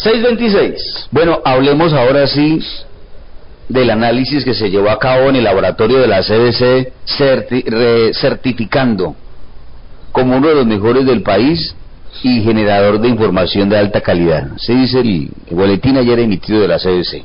6:26. Bueno, hablemos ahora sí del análisis que se llevó a cabo en el laboratorio de la CDC, certificando como uno de los mejores del país y generador de información de alta calidad. Se dice el boletín ayer emitido de la CDC.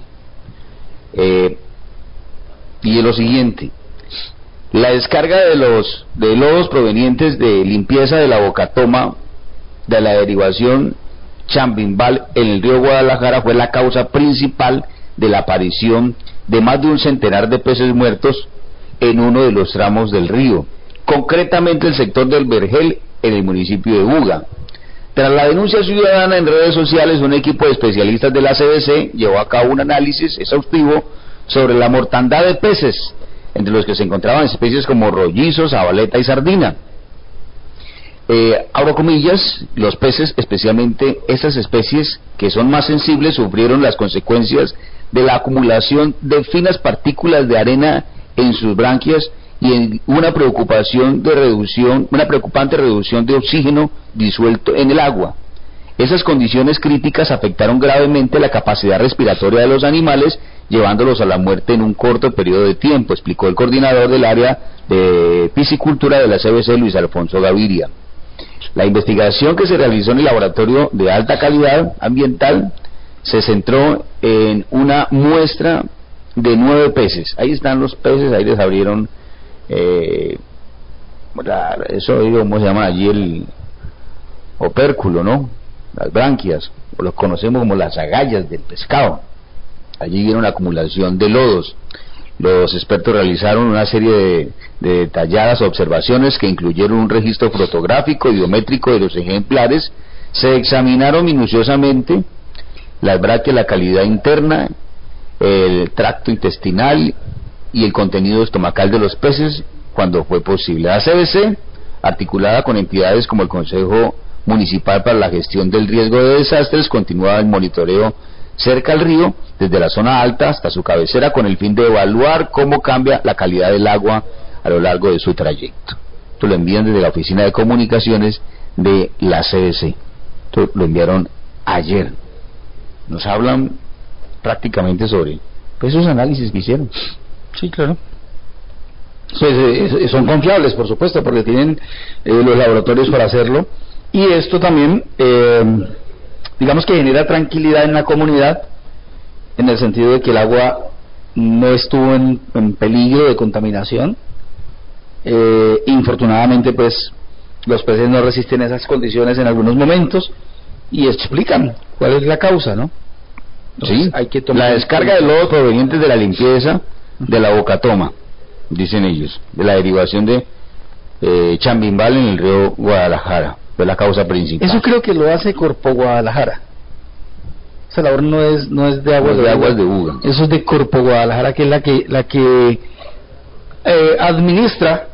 Y es lo siguiente: la descarga de lodos provenientes de limpieza de la bocatoma de la derivación Chambimbal en el río Guadalajara fue la causa principal de la aparición de más de un centenar de peces muertos en uno de los tramos del río, concretamente el sector del Vergel en el municipio de Buga. Tras la denuncia ciudadana en redes sociales, un equipo de especialistas de la CDC llevó a cabo un análisis exhaustivo sobre la mortandad de peces, entre los que se encontraban especies como rollizo, zabaleta y sardina. Abro comillas, los peces, especialmente esas especies que son más sensibles, sufrieron las consecuencias de la acumulación de finas partículas de arena en sus branquias y en una preocupante reducción de oxígeno disuelto en el agua. Esas condiciones críticas afectaron gravemente la capacidad respiratoria de los animales, llevándolos a la muerte en un corto periodo de tiempo, explicó el coordinador del área de piscicultura de la CBC, Luis Alfonso Gaviria. La investigación que se realizó en el laboratorio de alta calidad ambiental se centró en una muestra de 9 peces. Ahí están los peces, ahí les abrieron eso, ¿cómo se llama allí? El opérculo, ¿no? Las branquias, o los conocemos como las agallas del pescado. Allí vieron la acumulación de lodos. Los expertos realizaron una serie de detalladas observaciones que incluyeron un registro fotográfico y biométrico de los ejemplares. Se examinaron minuciosamente las branquias, la calidad interna, el tracto intestinal y el contenido estomacal de los peces cuando fue posible. La CBC, articulada con entidades como el Consejo Municipal para la Gestión del Riesgo de Desastres, continuaba el monitoreo cerca al río, desde la zona alta hasta su cabecera, con el fin de evaluar cómo cambia la calidad del agua a lo largo de su trayecto. Esto lo envían desde la Oficina de Comunicaciones de la CDC. Esto lo enviaron ayer. Nos hablan prácticamente sobre esos análisis que hicieron. Sí, claro. Pues, son confiables, por supuesto, porque tienen los laboratorios para hacerlo. Y esto también, digamos que genera tranquilidad en la comunidad, en el sentido de que el agua no estuvo en peligro de contaminación. Infortunadamente, pues, los peces no resisten esas condiciones en algunos momentos y explican cuál es la causa, ¿no? Entonces, sí, hay que tomar la descarga de lodos provenientes de la limpieza de la bocatoma, dicen ellos, de la derivación de Chambimbal en el río Guadalajara, fue la causa principal. Eso creo que lo hace Corpo Guadalajara. Esa labor no es de aguas, de Buga. Eso es de Corpo Guadalajara, que es la que administra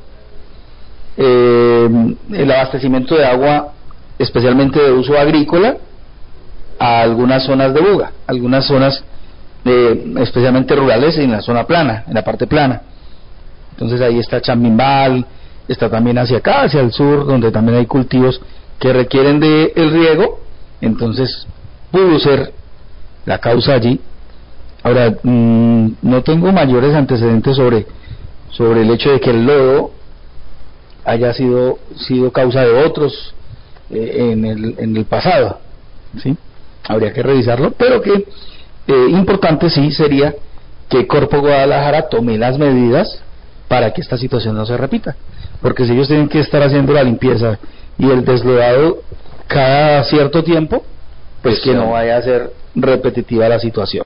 el abastecimiento de agua, especialmente de uso agrícola, a algunas zonas de Buga, algunas zonas especialmente rurales, en la zona plana, en la parte plana. Entonces ahí está Chambimbal, está también hacia acá, hacia el sur, donde también hay cultivos que requieren de el riego. Entonces pudo ser la causa allí. Ahora, no tengo mayores antecedentes sobre el hecho de que el lodo haya sido causa de otros en el pasado, ¿sí? Habría que revisarlo, pero que importante sí sería que Corpo Guadalajara tome las medidas para que esta situación no se repita, porque si ellos tienen que estar haciendo la limpieza y el deslodado cada cierto tiempo, pues que no vaya a ser repetitiva la situación.